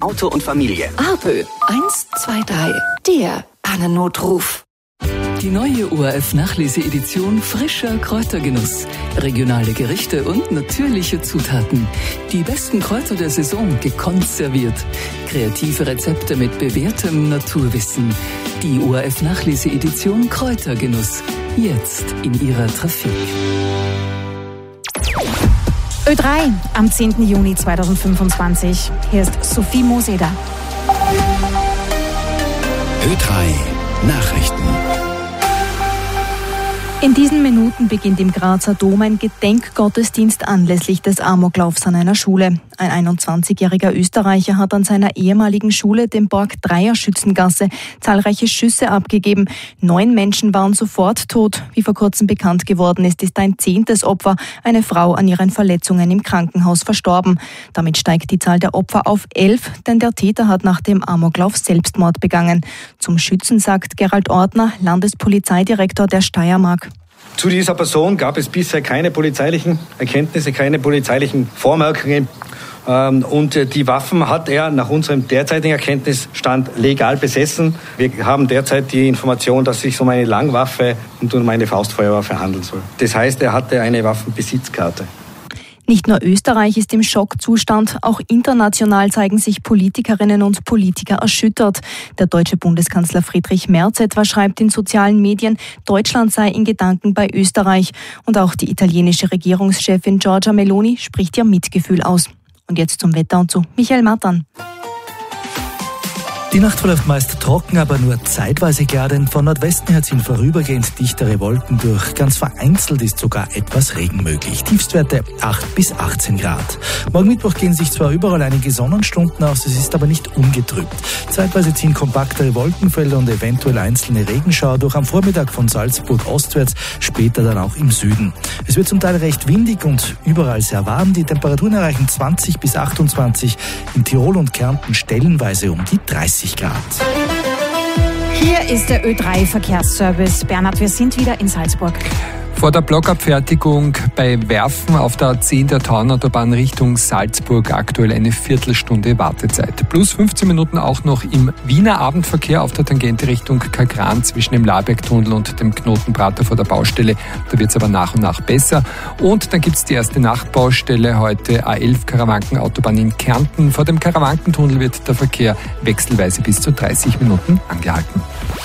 Auto und Familie. APÖ 123, der Pannennotruf. Die neue ORF-Nachlese-Edition Frischer Kräutergenuss. Regionale Gerichte und natürliche Zutaten. Die besten Kräuter der Saison gekonnt serviert. Kreative Rezepte mit bewährtem Naturwissen. Die ORF-Nachlese-Edition Kräutergenuss. Jetzt in Ihrer Trafik. Ö3 am 10. Juni 2025. Hier ist Sophie Moseder. Ö3 Nachrichten. In diesen Minuten beginnt im Grazer Dom ein Gedenkgottesdienst anlässlich des Amoklaufs an einer Schule. Ein 21-jähriger Österreicher hat an seiner ehemaligen Schule, dem Borg 3er Schützengasse, zahlreiche Schüsse abgegeben. 9 Menschen waren sofort tot. Wie vor kurzem bekannt geworden ist ein 10. Opfer, eine Frau, an ihren Verletzungen im Krankenhaus verstorben. Damit steigt die Zahl der Opfer auf 11, denn der Täter hat nach dem Amoklauf Selbstmord begangen. Zum Schützen sagt Gerald Ortner, Landespolizeidirektor der Steiermark. Zu dieser Person gab es bisher keine polizeilichen Erkenntnisse, keine polizeilichen Vormerkungen. Und die Waffen hat er nach unserem derzeitigen Erkenntnisstand legal besessen. Wir haben derzeit die Information, dass es sich um eine Langwaffe und um eine Faustfeuerwaffe handeln soll. Das heißt, er hatte eine Waffenbesitzkarte. Nicht nur Österreich ist im Schockzustand, auch international zeigen sich Politikerinnen und Politiker erschüttert. Der deutsche Bundeskanzler Friedrich Merz etwa schreibt in sozialen Medien, Deutschland sei in Gedanken bei Österreich. Und auch die italienische Regierungschefin Giorgia Meloni spricht ihr Mitgefühl aus. Und jetzt zum Wetter und zu Michael Mattan. Die Nacht verläuft meist trocken, aber nur zeitweise klar, denn von Nordwesten her ziehen vorübergehend dichtere Wolken durch. Ganz vereinzelt ist sogar etwas Regen möglich. Tiefstwerte 8 bis 18 Grad. Morgen Mittwoch gehen sich zwar überall einige Sonnenstunden aus, es ist aber nicht ungetrübt. Zeitweise ziehen kompaktere Wolkenfelder und eventuell einzelne Regenschauer durch, am Vormittag von Salzburg ostwärts, später dann auch im Süden. Es wird zum Teil recht windig und überall sehr warm. Die Temperaturen erreichen 20 bis 28, in Tirol und Kärnten stellenweise um die 30 Grad. Hier ist der Ö3-Verkehrsservice. Bernhard, wir sind wieder in Salzburg. Vor der Blockabfertigung bei Werfen auf der A10 der Tauernautobahn Richtung Salzburg aktuell eine Viertelstunde Wartezeit. Plus 15 Minuten auch noch im Wiener Abendverkehr auf der Tangente Richtung Kagran zwischen dem Labergtunnel und dem Knotenprater vor der Baustelle. Da wird es aber nach und nach besser. Und dann gibt es die erste Nachtbaustelle heute, A11 Karawankenautobahn in Kärnten. Vor dem Karawankentunnel wird der Verkehr wechselweise bis zu 30 Minuten angehalten.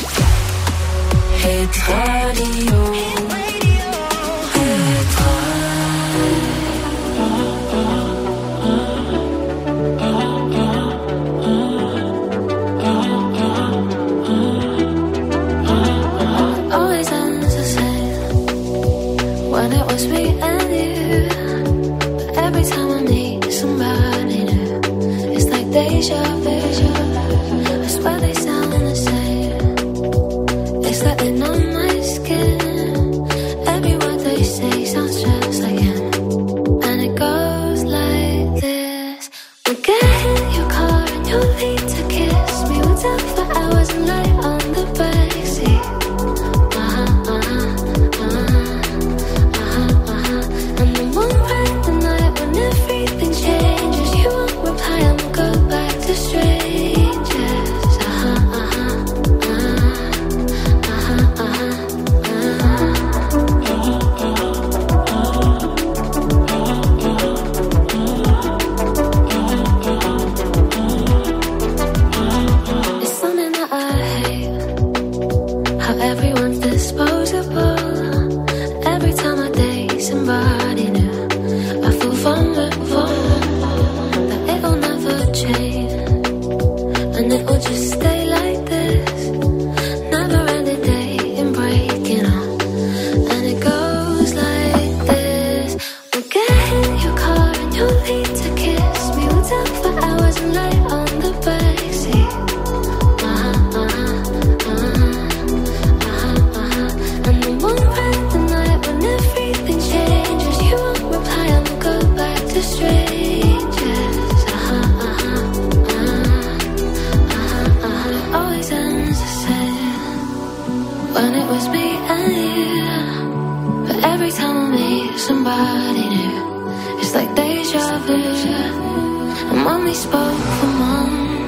Every time I meet somebody new, it's like deja vu. I'm only spoke for months.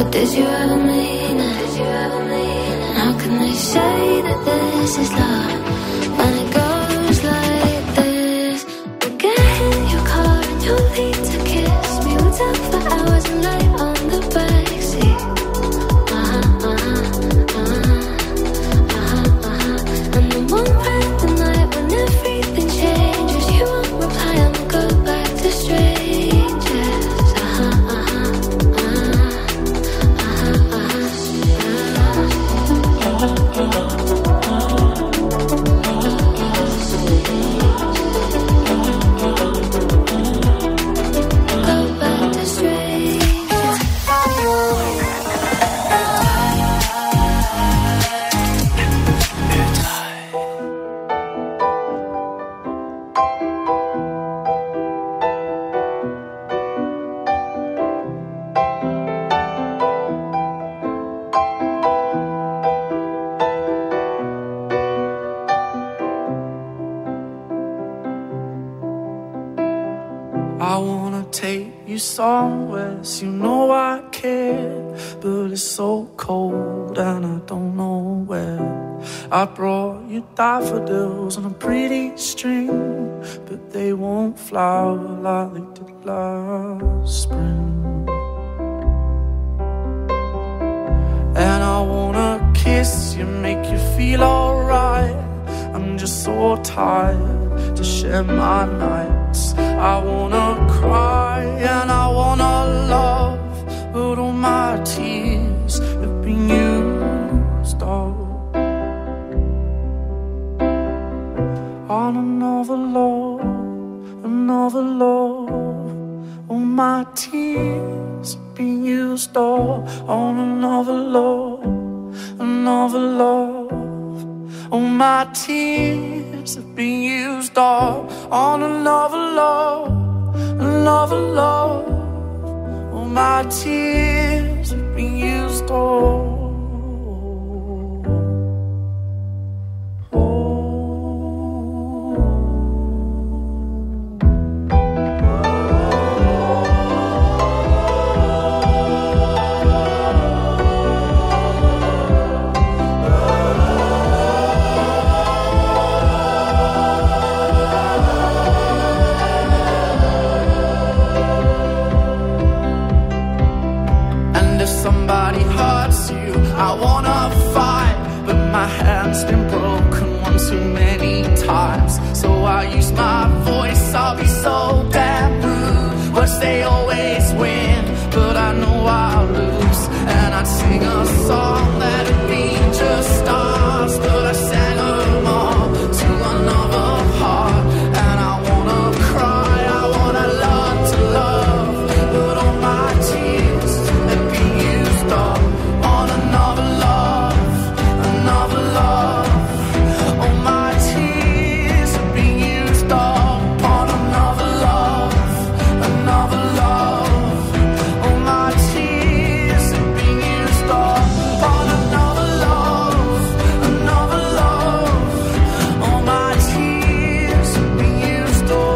But did you ever mean it? And how can they say that this is love when it goes like this? We'll get in your car and you'll need to kiss me. We'll talk for hours and lay on the backseat. And then one random night when everything changes, you won't reply and we'll go back to strangers. I wanna take you somewhere, so you know I care, but it's so cold and I don't know where. I brought you daffodils on a pretty string, but they won't flower like they did last spring. And I wanna kiss you, make you feel alright. I'm just so tired to share my nights. I wanna cry and I wanna love, but all my tears have been used up on another love, another love. All my tears have been used up on another love, another love. All my tears have been used up on another love, another love. All my tears have been used up. I wanna fight, but my hand's been broken one too many times. So I use my voice, I'll be so damn rude. Words they always win, but I know I'll lose. And I'd sing a song that'd be just ours, but I sang them all to another heart. And I wanna cry, I wanna learn to love, but all my tears have been used up on another love, another love. All my tears have been used up on another love, another love. All my tears have been used up on another love, another love. All my tears have been used up.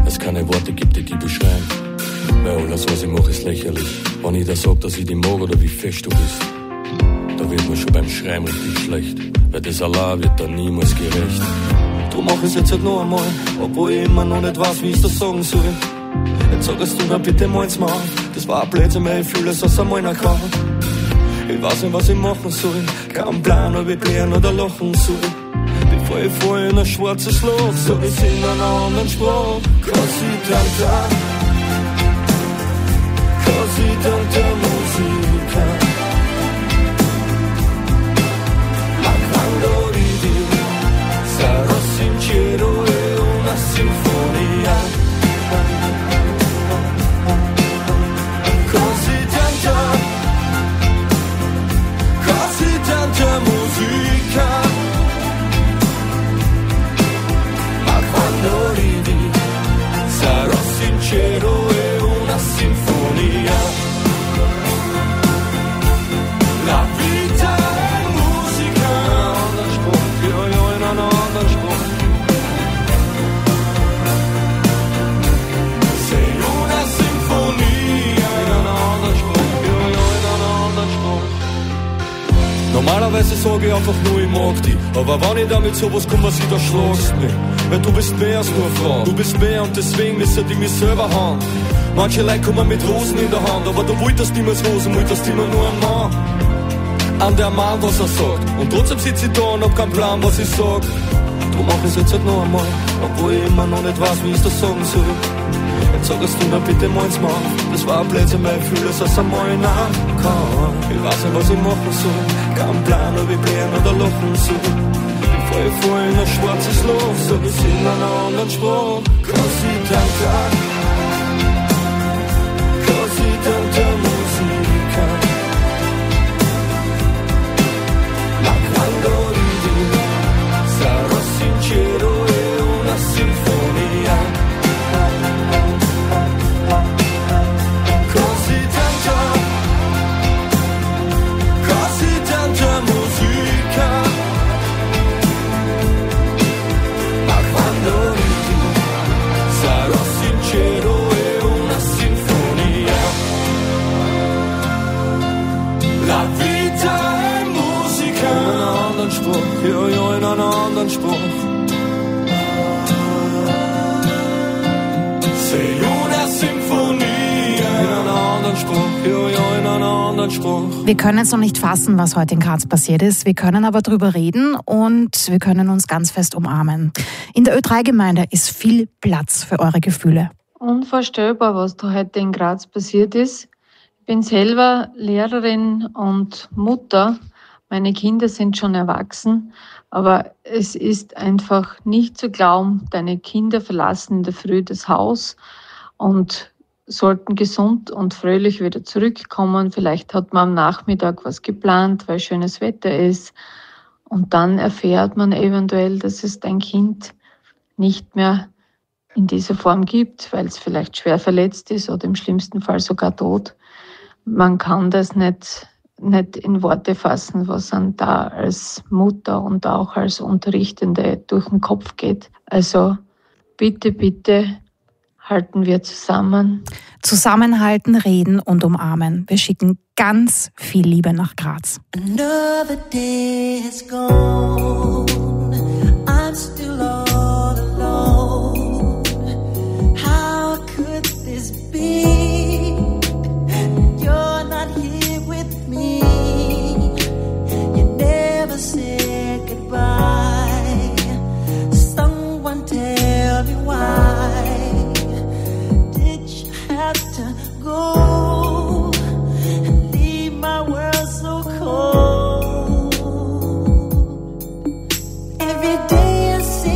es keine Worte gibt, die beschreiben. Weil alles, was ich mache, ist lächerlich. Wenn ich dir sag, dass ich dich mag oder wie fest du bist, da wird mir schon beim Schreiben richtig schlecht. Weil das allein wird dann niemals gerecht. Drum mach ich's jetzt halt noch einmal, obwohl ich immer noch nicht weiß, wie ich's das sagen soll. Jetzt sagst du mir bitte mal's mal. Das war ein Blödsinn, weil ich fühle es aus einmal nach kann. Ich weiß nicht, was ich machen soll. Kein Plan, ob ich blären oder lachen soll. Bevor ich fall in ein schwarzes Loch, sag ich's in einer anderen Sprache. Cause ich dank der Musica. Ma quando ridi, sarò sincero, è una sinfonia. Così tanta musica. Ma quando ridi, sarò sincero, è una sinfonia. La vita è musica, un Spruch, io in un altro Spruch. Sei una sinfonia, in un altro Spruch, io in un altro Spruch. Normalerweise sag ich einfach nur, ich mag dich. Aber wenn ich damit sowas komme, was ich da schlagst mich. Weil du bist mehr als nur eine Frau. Du bist mehr und deswegen müssen die mich selber haben. Manche Leute kommen mit Rosen in der Hand, aber du wolltest niemals Rosen, wolltest immer nur einen Mann. An der Mann, was er sagt. Und trotzdem sitz ich da und hab keinen Plan, was ich sag. Drum mach ich's jetzt halt noch einmal, obwohl ich immer noch nicht weiß, wie ich das sagen soll. Jetzt sagst du mir bitte mal's mal. Das war ein Blödsinn, weil ich fühle es aus einmal nach kann. Ich weiß nicht, was ich machen soll. Kein Plan, ob ich blären oder lachen soll. Bevor ich fall in ein schwarzes Loch, sag ich's in einer anderen Sprache. Così tanta musica. Ma quando ridi, sarò sincero, è una sinfonia. Così tanta musica. Ma quando ridi, sarò sincero, è una sinfonia. La vita è musica. In einen anderen Spruch, ja, in einen anderen Spruch. Sei una sinfonia. In einen anderen Spruch, ja, in einen anderen Spruch. Wir können es noch nicht fassen, was heute in Graz passiert ist. Wir können aber drüber reden und wir können uns ganz fest umarmen. In der Ö3-Gemeinde ist viel Platz für eure Gefühle. Unvorstellbar, was da heute in Graz passiert ist. Ich bin selber Lehrerin und Mutter. Meine Kinder sind schon erwachsen, aber es ist einfach nicht zu glauben, deine Kinder verlassen in der Früh das Haus und sollten gesund und fröhlich wieder zurückkommen. Vielleicht hat man am Nachmittag was geplant, weil schönes Wetter ist. Und dann erfährt man eventuell, dass es dein Kind nicht mehr in dieser Form gibt, weil es vielleicht schwer verletzt ist oder im schlimmsten Fall sogar tot. Man kann das nicht in Worte fassen, was einem da als Mutter und auch als Unterrichtende durch den Kopf geht. Also bitte, bitte halten wir zusammen. Zusammenhalten, reden und umarmen. Wir schicken ganz viel Liebe nach Graz. Another day is gone. I'm still all alone. How could this be? You're not here with me. You never said goodbye. Someone tell me why did you have to go and leave my world so cold? Every day I see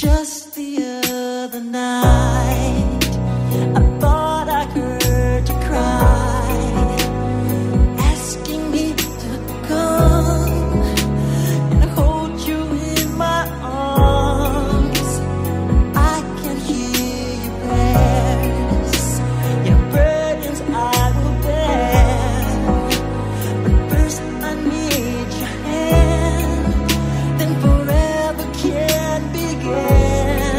Just the other night, I thought I heard you cry, asking me to come and hold you in my arms. I can hear your prayers, your burdens I will bear. But first I need your hand, then forever can begin.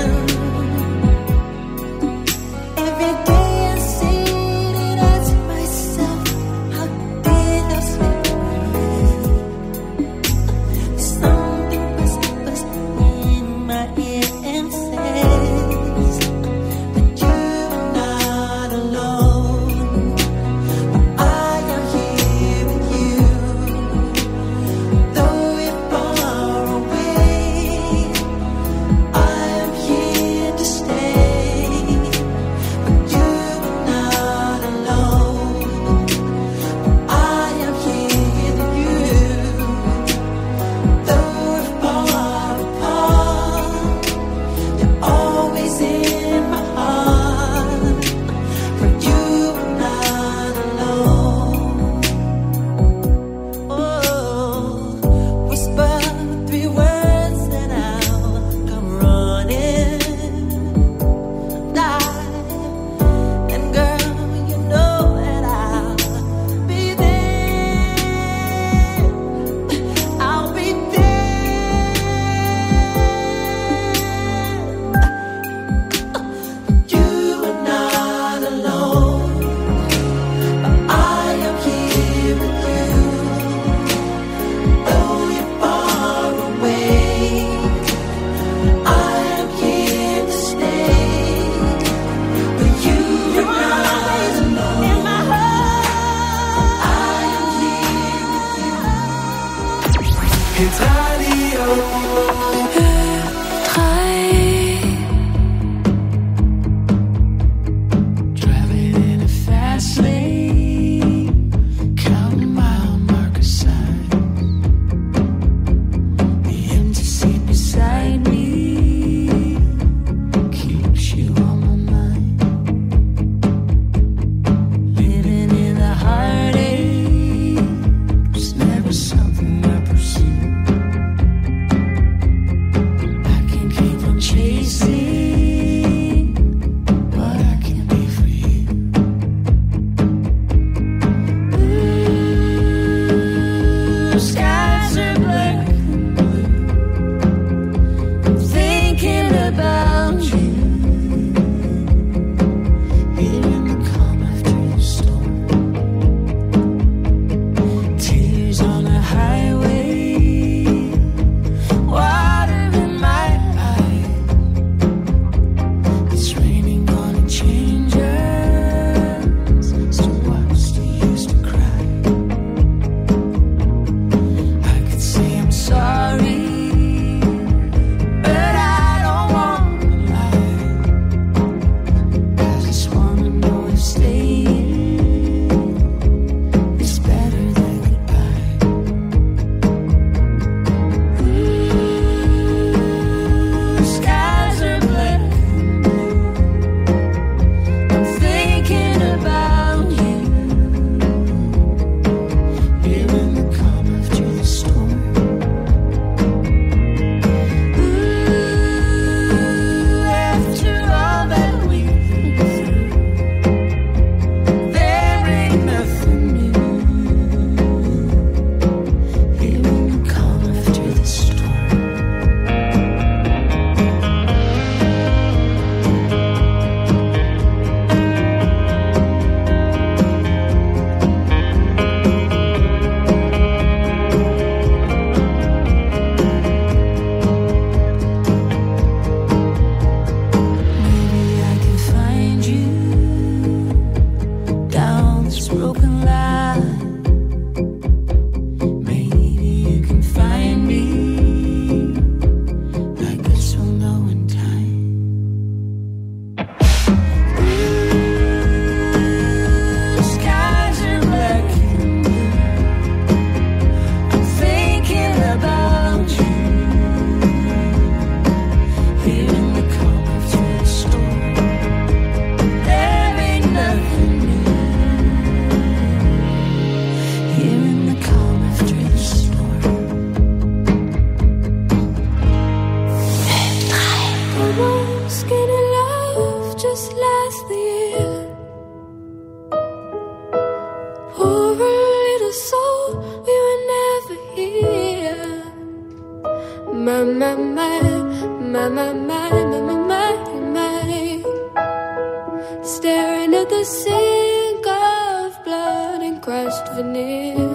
Staring at the sink of blood and crushed veneer.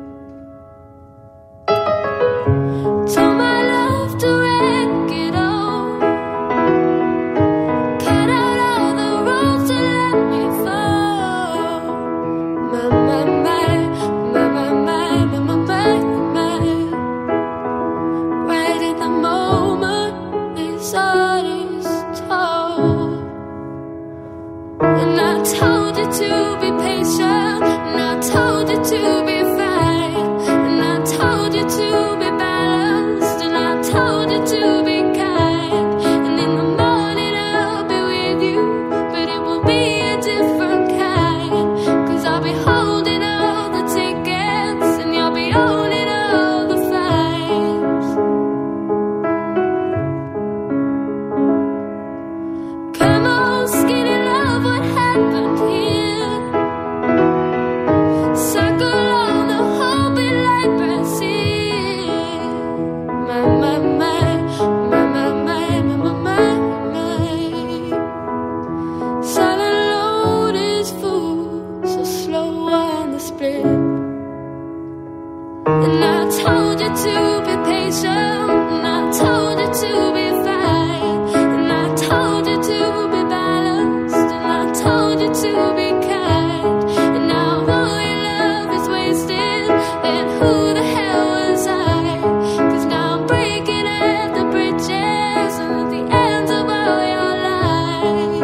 Told my love to wreck it all. Cut out all the roads to let me fall. My. Right in the moment, this heart is told. And I told you to be patient, and I told you to be fine, and I told you to be balanced, and I told you to be kind. And in the morning I'll be with you, but it will be a different kind. 'Cause I'll be holding all the tickets, and you'll be owning all the flights. Come on, skinny love, what happened here? Circle on the whole bit like Brazil. My. Silent load is full, so slow on the split. And I told you to be patient, and I told you to be fine, and I told you to be balanced, and I told you to be kind. And now all your love is wasted, then who the hell was I? 'Cause now I'm breaking at the bridges and at the ends of all your lies.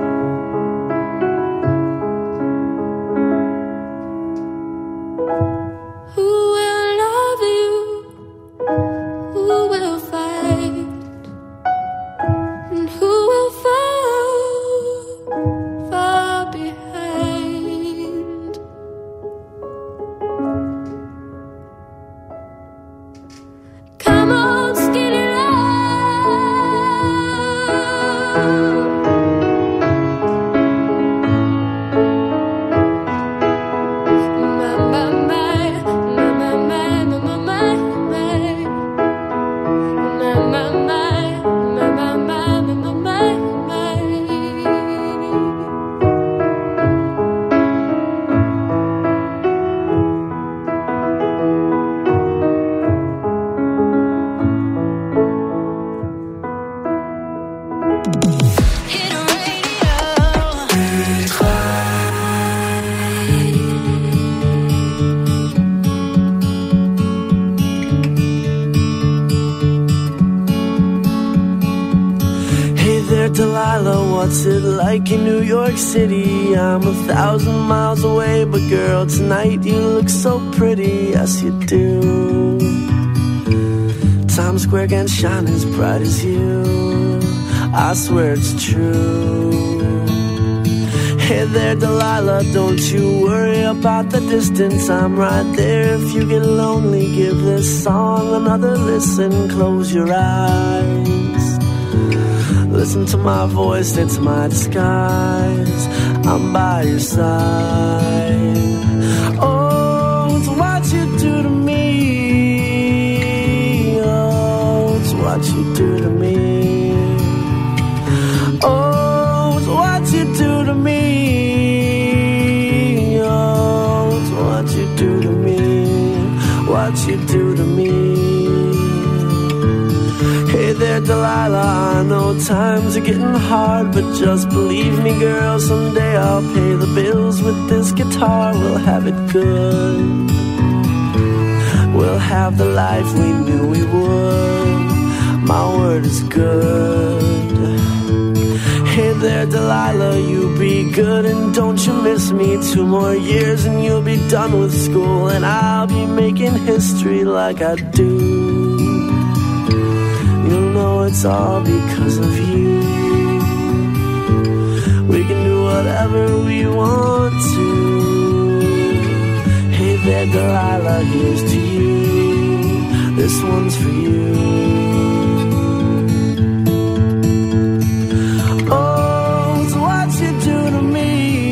Who will love you? Who will fight? And who will fall far behind? Come on, skinny love. Delilah, what's it like in New York City? I'm 1,000 miles away, but girl, tonight you look so pretty, yes you do. Times Square can't shine as bright as you, I swear it's true. Hey there, Delilah, don't you worry about the distance, I'm right there. If you get lonely, give this song another listen, close your eyes. Listen to my voice, it's my disguise, I'm by your side. Oh, it's what you do to me. Oh, it's what you do to me. Oh, it's what you do to me. Oh, it's what you do to me. What you do to me. Hey there, Delilah, I know times are getting hard, but just believe me, girl, someday I'll pay the bills with this guitar. We'll have it good. We'll have the life we knew we would. My word is good. Hey there, Delilah, you be good and don't you miss me. 2 more years and you'll be done with school, and I'll be making history like I do. You'll know it's all because of you. We can do whatever we want to. Hey there, Delilah, here's to you. This one's for you. Oh, it's what you do to me.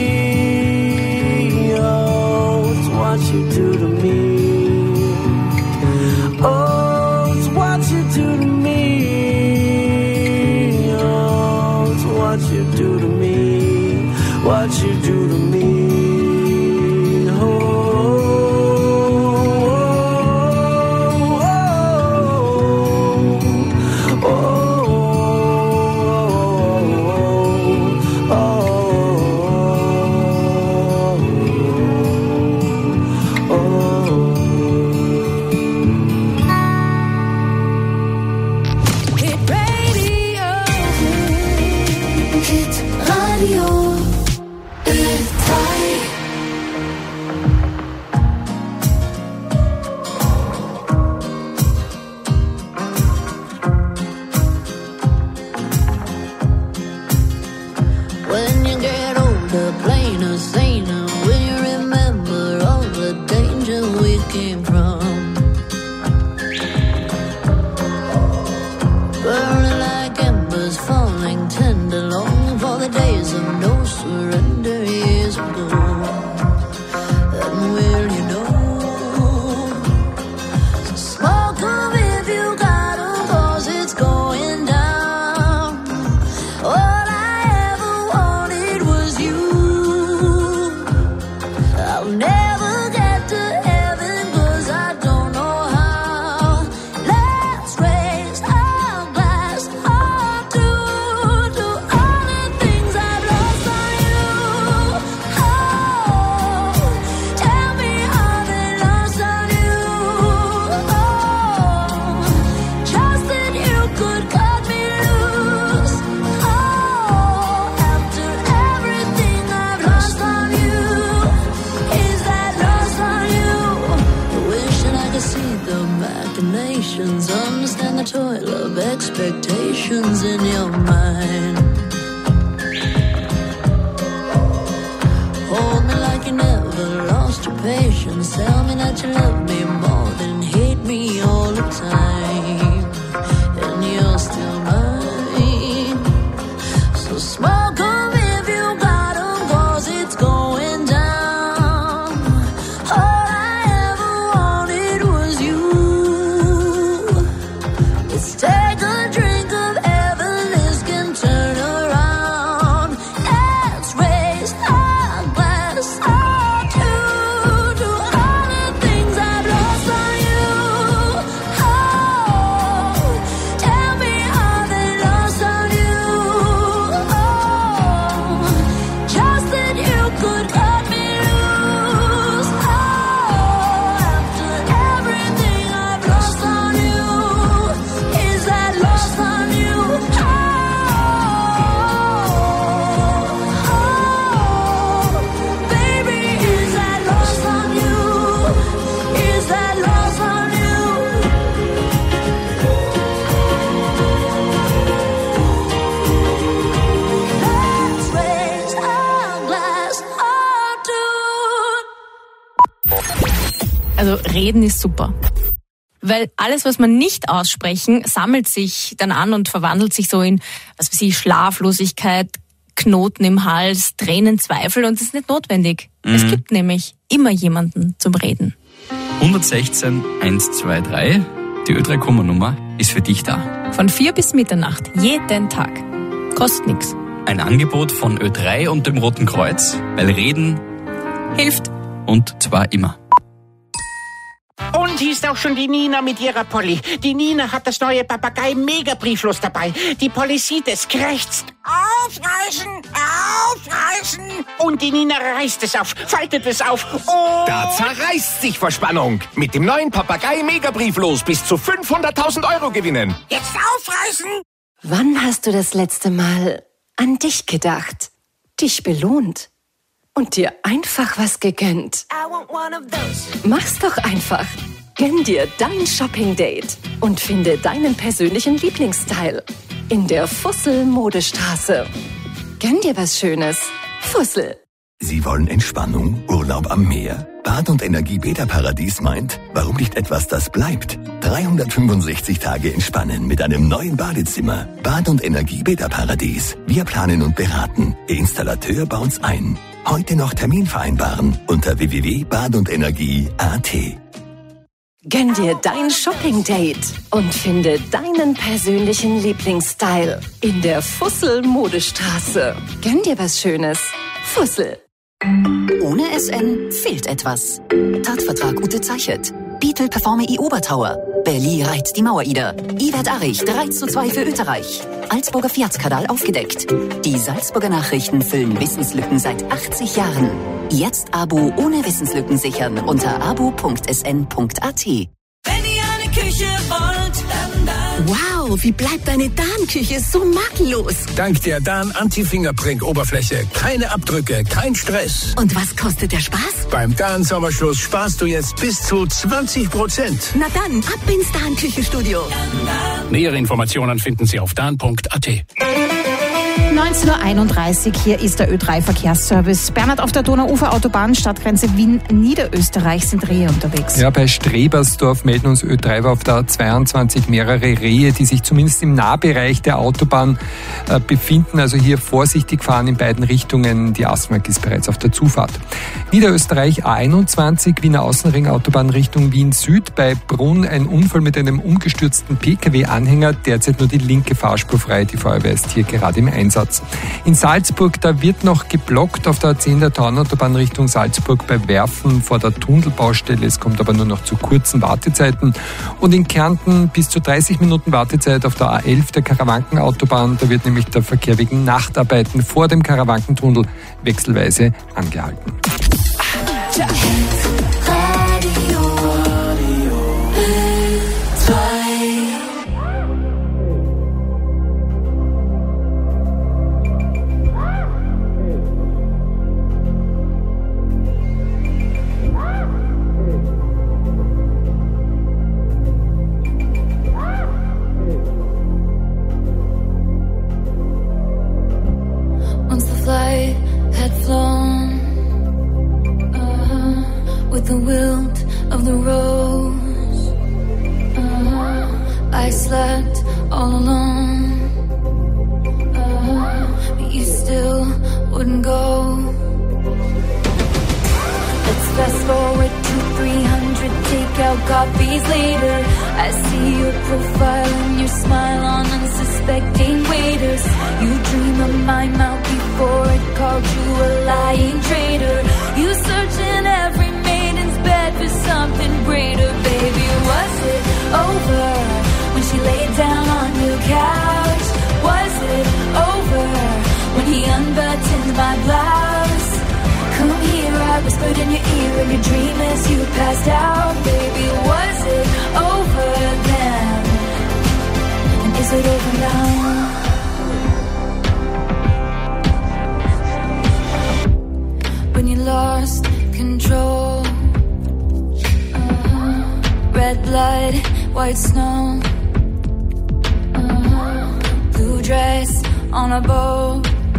Oh, it's what you do to me. Oh, it's what you do to me. what you do to me. Understand the toil of expectations in your mind. Hold me like you never lost your patience. Tell me that you love me more than hate me all the time. And you're still mine. So smoke 'em if you got 'em, 'cause it's going down. All I ever wanted was you. Let's take a drink of heaven, this can turn around. Let's raise our glass all to all the things I've lost on you. Oh, tell me how they lost on you. Oh, just that you could cut me loose. Oh, after everything I've lost on you, is that lost on you? Baby, is that lost on you? Is that lost on you? Let's raise our glass all to. Also reden ist super. Weil alles, was man nicht aussprechen, sammelt sich dann an und verwandelt sich so in, was weiß ich, Schlaflosigkeit, Knoten im Hals, Tränen, Zweifel, und das ist nicht notwendig. Es gibt nämlich immer jemanden zum Reden. 116 123, die Ö3-Kummer-Nummer ist für dich da. Von 4 bis Mitternacht, jeden Tag. Kostet nichts. Ein Angebot von Ö3 und dem Roten Kreuz, weil Reden hilft. Und zwar immer. Und hier ist auch schon die Nina mit ihrer Polly. Die Nina hat das neue Papagei-Mega-Brieflos dabei. Die Polly sieht es, krächzt. Aufreißen, aufreißen. Und die Nina reißt es auf, faltet es auf. Oh. Da zerreißt sich vor Spannung. Mit dem neuen Papagei-Mega-Brieflos bis zu 500.000 Euro gewinnen. Jetzt aufreißen. Wann hast du das letzte Mal an dich gedacht, dich belohnt und dir einfach was gegönnt? Mach's doch einfach. Gönn dir dein Shopping-Date und finde deinen persönlichen Lieblingsstyle in der Fussel-Modestraße. Gönn dir was Schönes. Fussel. Sie wollen Entspannung, Urlaub am Meer? Bad und Energie Beta Paradies meint, warum nicht etwas, das bleibt? 365 Tage entspannen mit einem neuen Badezimmer. Bad und Energie Beta Paradies. Wir planen und beraten. Ihr Installateur baut's ein. Heute noch Termin vereinbaren unter www.badundenergie.at. Gönn dir dein Shopping-Date und finde deinen persönlichen Lieblingsstyle in der Fussel-Modestraße. Gönn dir was Schönes. Fussel. Ohne SN fehlt etwas. Tatvertrag Ute Zeichert. Beetle performe I Obertauer. Berli reiht die Mauer-Ida. Iwert Arich 3:2 für Österreich. Salzburger Fiatskadal aufgedeckt. Die Salzburger Nachrichten füllen Wissenslücken seit 80 Jahren. Jetzt Abo ohne Wissenslücken sichern unter abo.sn.at. Wenn ihr eine Küche wollt, dann. Wow, wie bleibt deine Dan-Küche so makellos? Dank der Dan Anti-Fingerprint-Oberfläche. Keine Abdrücke, kein Stress. Und was kostet der Spaß? Beim Dan Sommerschluss sparst du jetzt bis zu 20%. Na dann, ab ins Dan-Küchenstudio. Nähere Informationen finden Sie auf dan.at. 19:31 Uhr, hier ist der Ö3-Verkehrsservice. Bernhard, auf der Donauuferautobahn, Stadtgrenze Wien-Niederösterreich sind Rehe unterwegs. Ja, bei Strebersdorf melden uns Ö3 auf der 22 mehrere Rehe, die sich zumindest im Nahbereich der Autobahn befinden. Also hier vorsichtig fahren in beiden Richtungen. Die Asmark ist bereits auf der Zufahrt. Niederösterreich A21, Wiener Außenring, Autobahn Richtung Wien Süd. Bei Brunn ein Unfall mit einem umgestürzten Pkw-Anhänger. Derzeit nur die linke Fahrspur frei. Die Feuerwehr ist hier gerade im Einsatz. In Salzburg, da wird noch geblockt auf der A10 der Taunautobahn Richtung Salzburg bei Werfen vor der Tunnelbaustelle. Es kommt aber nur noch zu kurzen Wartezeiten. Und in Kärnten bis zu 30 Minuten Wartezeit auf der A11 der Karawankenautobahn. Da wird nämlich der Verkehr wegen Nachtarbeiten vor dem Karawankentunnel wechselweise angehalten. Once the flight had flown, with the wilt of the rose, I slept all alone, but you still wouldn't go. Let's fast forward to 300 takeout coffees later. I see your profile and your smile on unsuspecting waiters. You dream of my mouth before it called you a lying traitor. You search in every maiden's bed for something greater. Baby, was it over when she laid down on your couch? Was it over when he unbuttoned my blouse? Come here, I whispered in your ear in your dream as you passed out. Baby, was it over then? And is it over now? When you lost control, red blood, white snow, blue dress on a boat.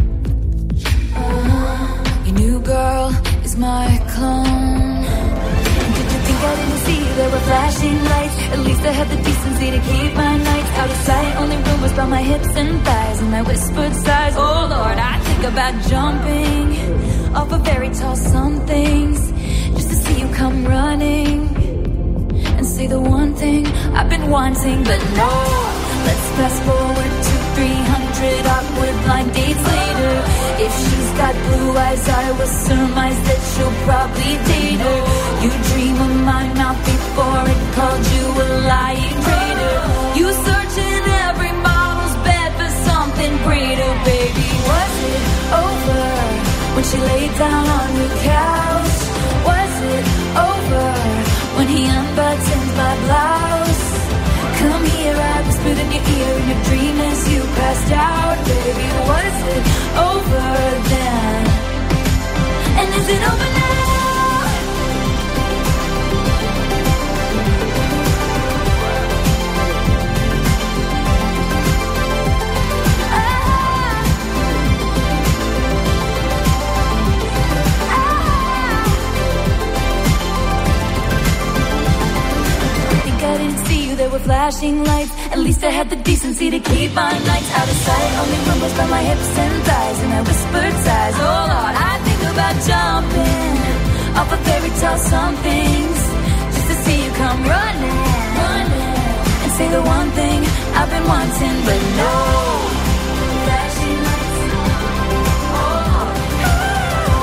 Your new girl is my clone. And did you think I didn't see there were flashing lights? At least I had the decency to keep my nights out of sight. Only rumors about my hips and thighs and my whispered sighs. Oh Lord, I think about jumping off a very tall somethings just to see you come running and say the one thing I've been wanting. But no, let's fast forward to 300 awkward blind dates later. If she's got blue eyes, I will surmise that she'll probably date her. You dream of my mouth before it called you a lying traitor. You search in every model's bed for something greater. Baby, was it over when she laid down on your couch? Was it over when he unbuttoned my blouse? Come here, I whispered in your ear in your dream as you passed out. Baby, was it over then? And is it over now? I didn't see you, there were flashing lights. At least I had the decency to keep my nights out of sight. Only rumbles by my hips and thighs and my whispered sighs. Oh Lord, I think about jumping off a fairy tale somethings just to see you come running and say the one thing I've been wanting. But no, flashing lights. Oh.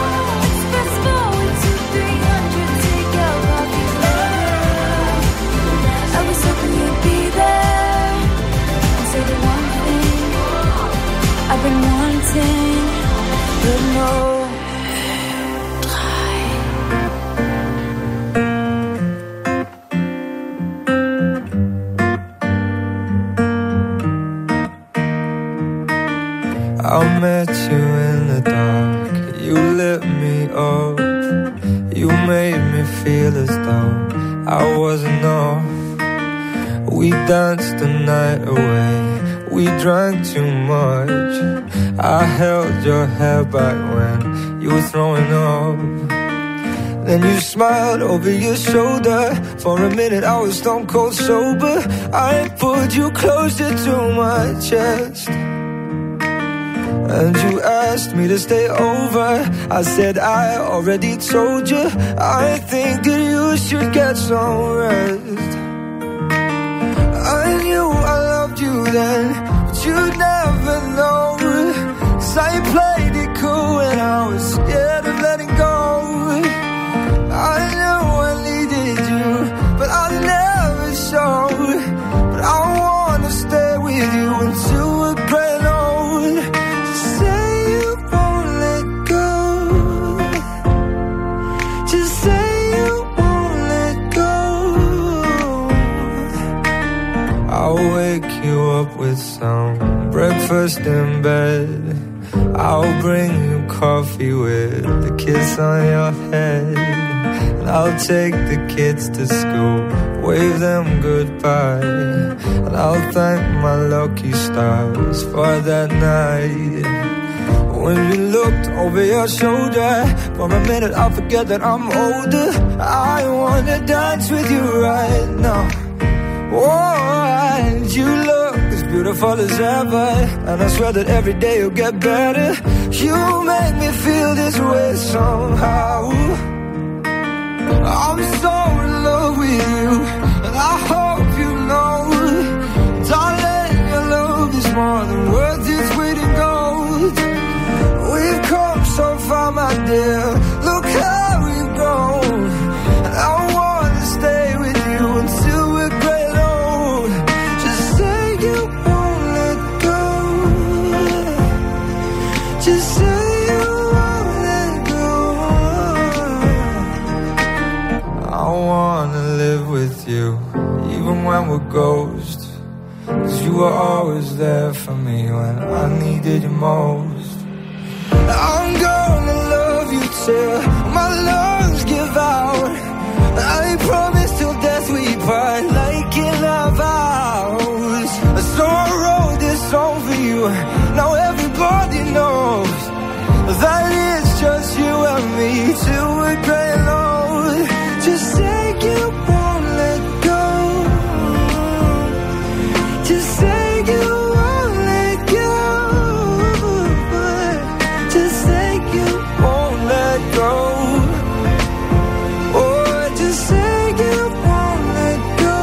I met you in the dark, you lit me up, you made me feel as though I wasn't off. We danced the night away, we drank too much. I held your hair back when you were throwing up. Then you smiled over your shoulder. For a minute I was stone cold sober. I pulled you closer to my chest, and you asked me to stay over. I said I already told you, I think that you should get some rest. I knew I loved you then, but you'd never know, 'cause I played it cool when I was scared of letting go. I knew I needed you, but I never showed. But I wanna stay with you until we're gray and old. Just say you won't let go. Just say you won't let go. I'll wake you up with some breakfast in bed. I'll bring you coffee with a kiss on your head. And I'll take the kids to school, wave them goodbye. And I'll thank my lucky stars for that night. When you looked over your shoulder, for a minute I forget that I'm older. I wanna dance with you right now. Oh, and you look as beautiful as ever, and I swear that every day you'll get better. You make me feel this way somehow. I'm so in love with you, and I hope you know, darling, your love is more than worth its weight in gold. We've come so far, my dear, look how we've grown. And I wanna stay with you until we're gray and old. Just say you won't let go. Just say you won't let go. I wanna live with you, even when we're ghosts. 'Cause you were always there for me when I needed you most. I'm gonna love you till my lungs give out. I promise till death we part, like in our vows. So I wrote this song for you, now everybody knows that it's just you and me till we're gray and old. Just say you won't let go. Just say you won't let go. Just say you won't let go. Oh, just say you won't let go.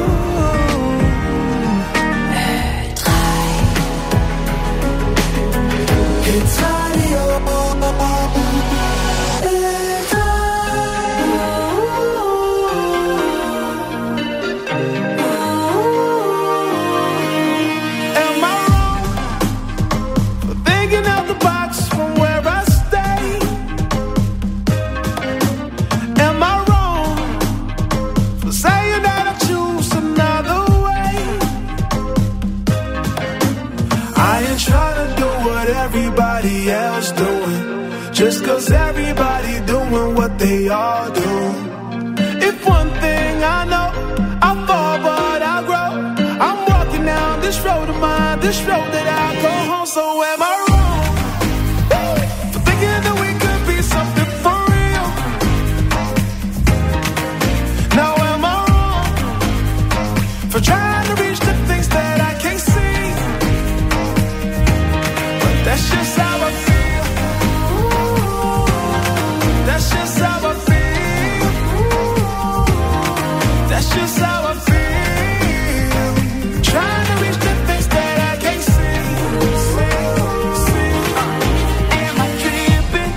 It's radio. Everybody else doing, just 'cause everybody doing what they all do. If one thing I know, I fall but I grow. I'm walking down this road of mine, this road that I go home. So am I wrong for thinking that we could be something for real? Now am I wrong for trying to reach the things that I can't see? That's just how I feel. That's just how I feel. That's just how I feel. Trying to reach the things that I can't see. Am I tripping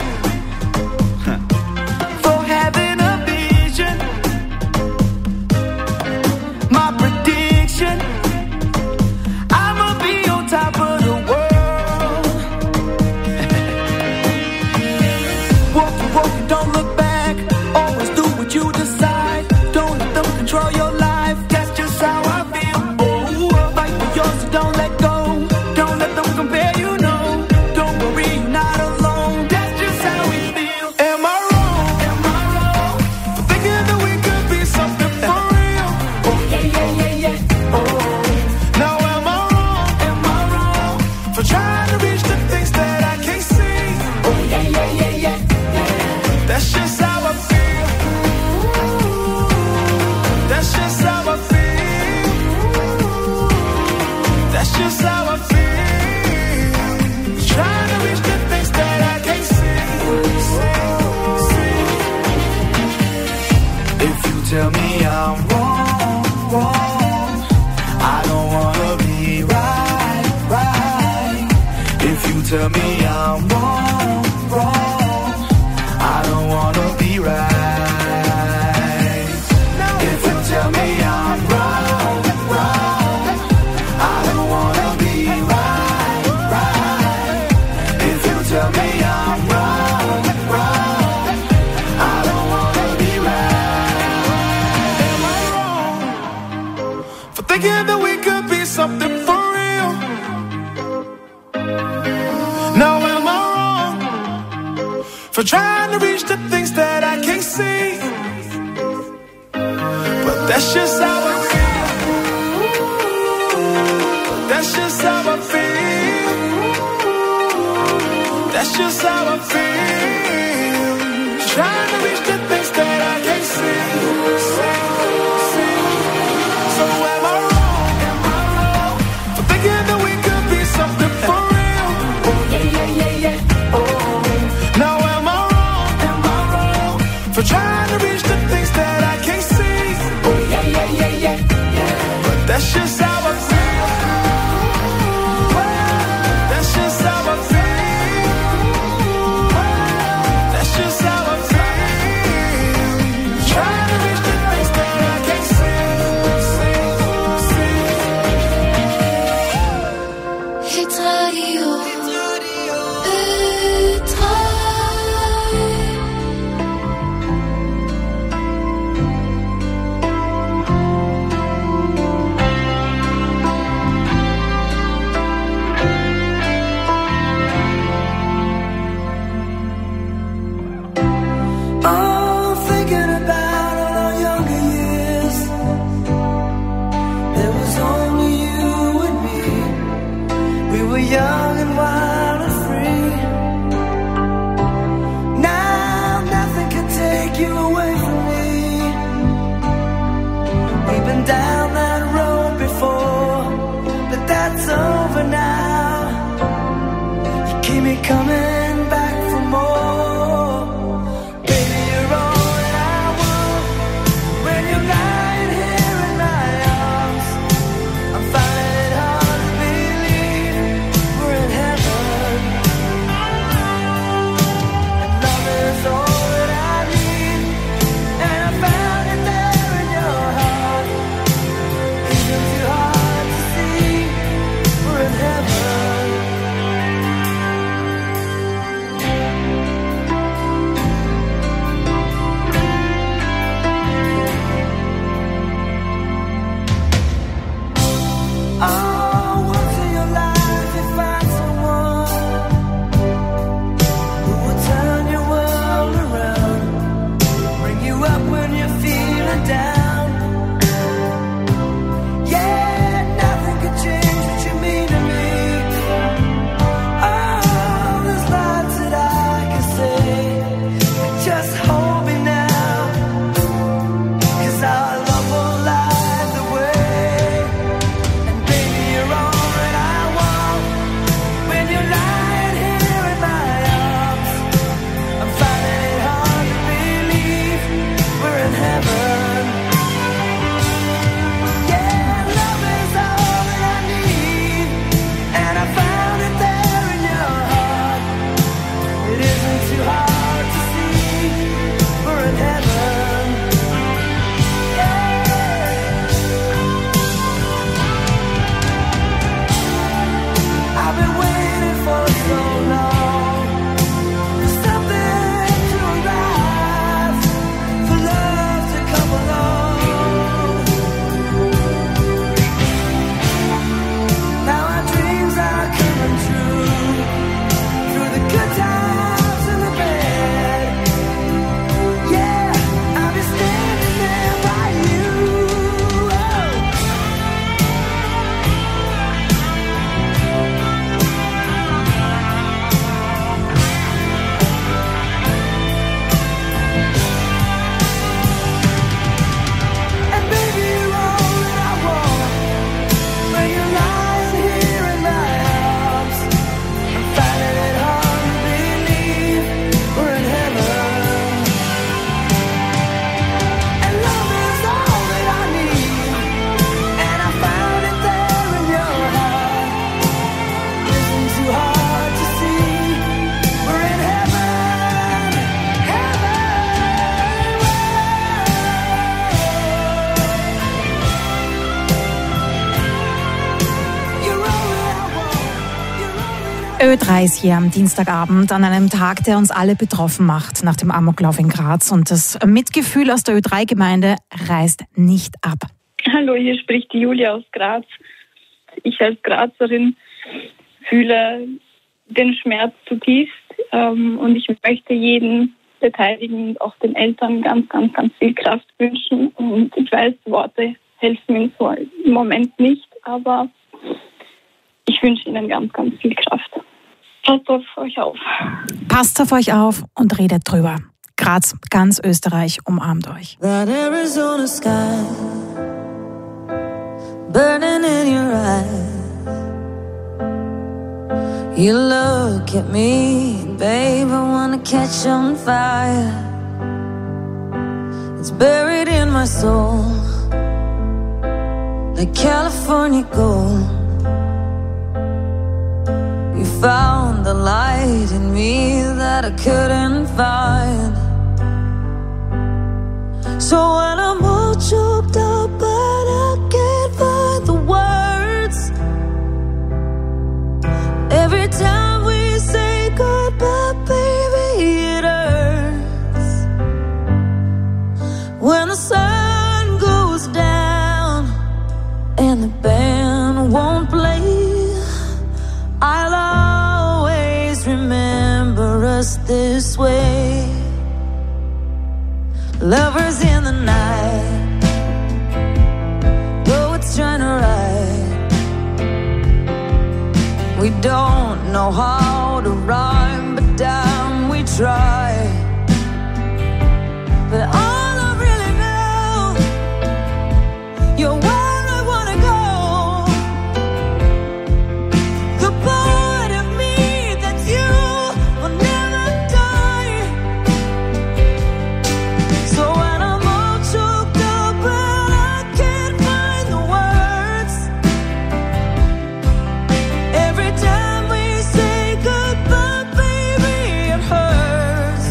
for having a vision? My prediction, I'ma be on top of the world. Don't look back, always do what you decide. Don't let them control your life, that's just how I feel. Oh, fight for yours, so don't let go. Don't let them compare, you know. how I feel. Trying to reach the things that I can't see. If you tell me I'm wrong, I don't wanna be right. If you tell me I'm wrong, I don't wanna be right. If you tell me I'm wrong, I don't wanna be right. If you tell me I'm wrong, I don't wanna be right. Am I wrong for thinking that we could be something for real? Now am I wrong for trying to reach the things that I can't see? But that's just how I feel. That's just how I feel. That's just how I feel. Trying to reach the things that I can't see. So am I wrong for thinking that we could be something for real? Now am I wrong for trying to reach the things that I can't see? But that's just how I feel. That's just how I feel. That's just how I feel. Trying to reach the things that I can't see. Hit Radio I'm thinking about all our younger years. There was only you and me. We were young and wild and free. Now nothing can take you away from me. We've been down that road before, but that's over now. You keep me coming back for more. Baby, you're all that I want. When you're lying here in my arms, I'm finding it hard to believe we're in heaven. And love is all that I need, and I found it there in your heart. Isn't too hard to see we're in heaven. Ö3 ist hier am Dienstagabend an einem Tag, der uns alle betroffen macht nach dem Amoklauf in Graz. Und das Mitgefühl aus der Ö3-Gemeinde reißt nicht ab. Hallo, hier spricht die Julia aus Graz. Ich als Grazerin fühle den Schmerz zutiefst und ich möchte jeden Beteiligten und auch den Eltern ganz, ganz, ganz viel Kraft wünschen. Und ich weiß, Worte helfen mir so im Moment nicht, aber ich wünsche Ihnen ganz, ganz viel Kraft. Passt auf euch auf. Passt auf euch auf und redet drüber. Graz, ganz Österreich umarmt euch. That Arizona sky burning in your eyes. You look at me, babe, I wanna catch on fire. It's buried in my soul like California gold. You found the light in me that I couldn't find. So when I'm all choked up but I can't find the words, every time we say goodbye, baby, it hurts. When the sun goes down and the band won't play, I'll always remember us this way. Lovers in the night, though it's trying to ride. We don't know how to rhyme, but damn, we try. But all I really know, you're where I wanna go. The part of me that's you will never die. So when I'm all choked up but I can't find the words, every time we say goodbye, baby, it hurts.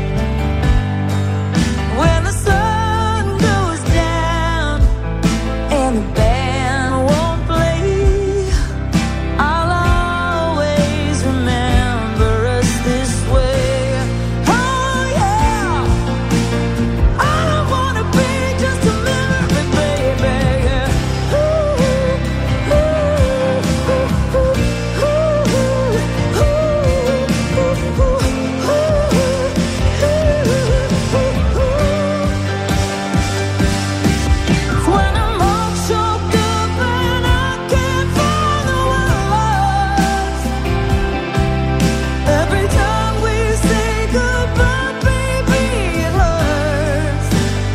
When the sun goes down and the band won't play, I'll always remember us this way. Oh yeah, I don't wanna be just a memory, baby. When I'm all choked up and I can't find the words, every time we say goodbye, baby, it hurts.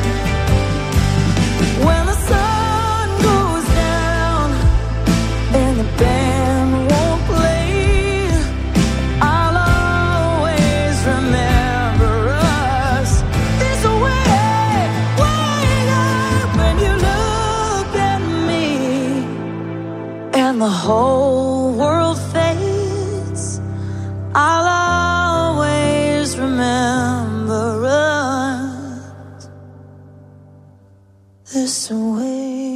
When the sun goes down and the band won't play, I'll always remember us this way. Wake up when you look at me and the whole world fades, I'll always remember us this way.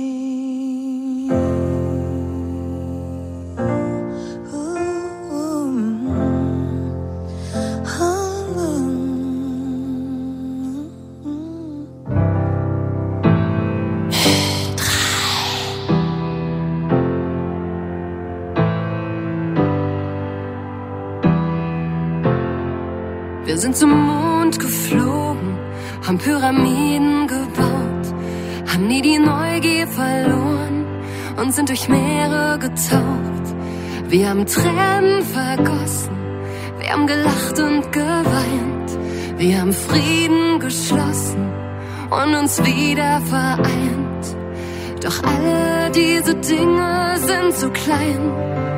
Wir sind zum Mond geflogen, haben Pyramiden gebaut, haben nie die Neugier verloren und sind durch Meere getaucht. Wir haben Tränen vergossen, wir haben gelacht und geweint, wir haben Frieden geschlossen und uns wieder vereint. Doch alle diese Dinge sind zu klein,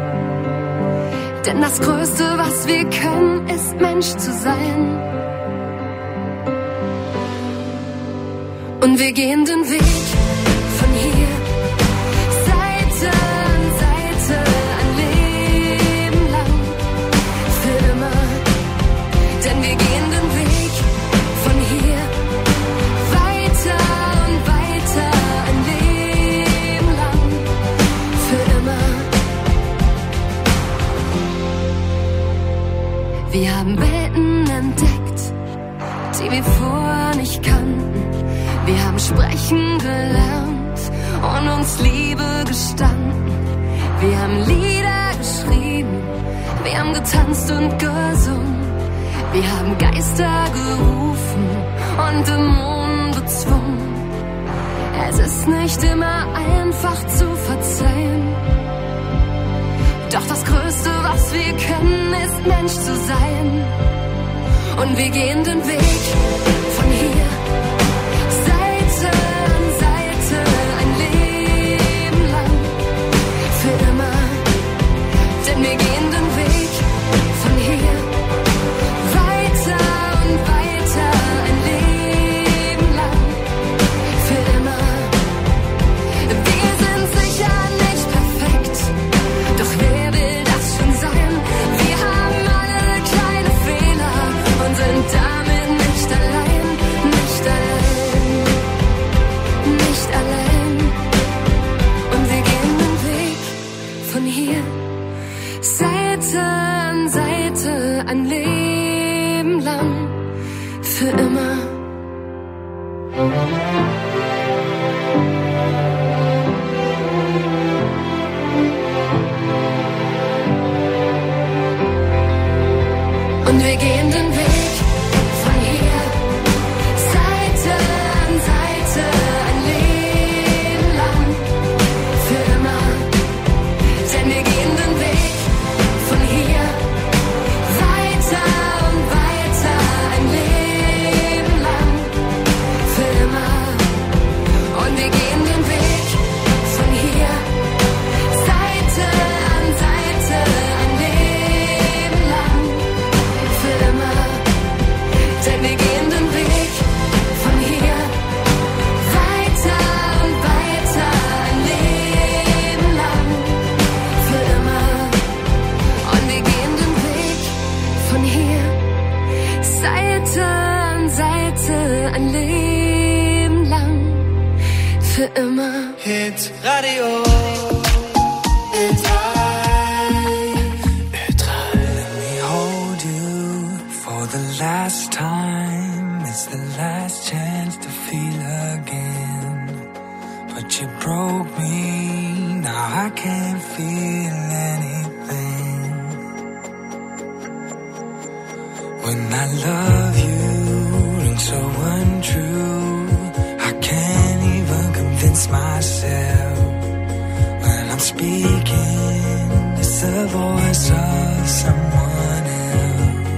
denn das Größte, was wir können, ist Mensch zu sein. Und wir gehen den Weg von hier, Seite an Seite, ein Leben lang, für immer. Denn wir gehen den Weg von hier, weiter und weiter, ein Leben lang, für immer. Wir haben Welten entdeckt, die wir vorher nicht kannten. Wir haben sprechen gelernt und uns Liebe gestanden. Wir haben Lieder geschrieben, wir haben getanzt und gesungen. Wir haben Geister gerufen und Dämonen bezwungen. Es ist nicht immer einfach zu verzeihen. Doch das Größte, was wir können, ist Mensch zu sein. Und wir gehen den Weg von hier, Seite an Seite, ein Leben lang, für immer. Denn wir gehen den Weg von hier, weiter und weiter, ein Leben lang, für immer. Wir sind sicher nicht perfekt, doch wer will das schon sein? Wir haben alle kleine Fehler und sind damit nicht allein, nicht allein, nicht allein. Und wir gehen den Weg von hier, Seite an Seite, ein Leben lang, für immer. Und wir gehen den Weg von hier, Seite an Seite, ein Leben lang, für immer. Denn wir gehen den Weg von hier, weiter und weiter, ein Leben lang, für immer. Und wir gehen den Weg von hier, Seite an Seite, ein Leben lang, für immer. Denn wir gehen den Weg von hier, weiter und weiter, ein Leben lang, für immer. Und wir gehen den Weg von hier, Seite an Seite, ein Leben lang, für immer. Hit Radio. Let me hold you for the last time. It's the last chance to feel again. But you broke me, now I can't feel anything. When I love you, and so untrue, I can't even convince myself. When I'm speaking, it's the voice of someone else.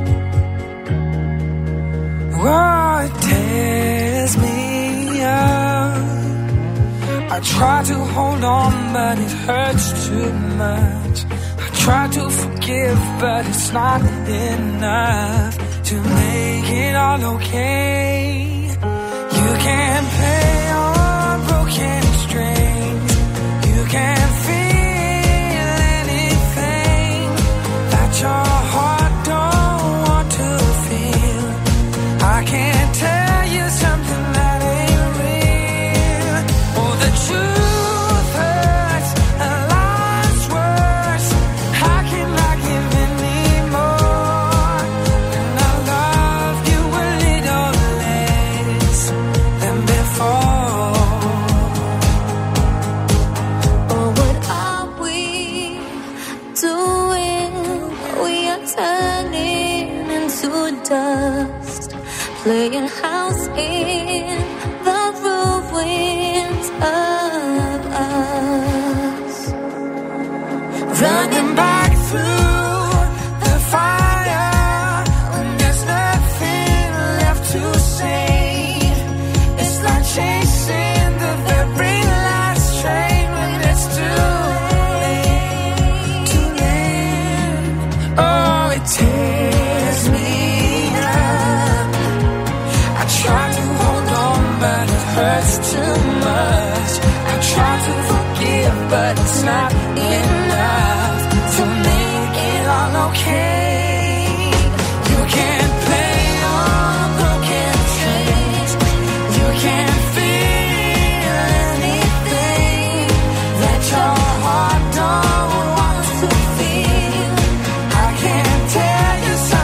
Oh, it tears me up. I try to hold on, but it hurts too much. I try to forgive, but it's not enough to make it all okay. You can't play on broken strings. You can't feel anything that your heart don't want to feel. I can't tell you something that ain't real. Oh, the truth hurts and life's worse. How can I give anymore when I love you a little less than before? Oh, what are we doing? We are turning into dust, playing house in the ruins of us. Running back through the fire when there's nothing left to say. It's like chasing the very last train when it's too late, too late. Oh, it tears me up. I try to hold on, but it hurts too much. I try to forgive, but it's not enough to make it all okay. You can't play on broken strings. You can't feel anything that your heart don't want to feel. I can't tell you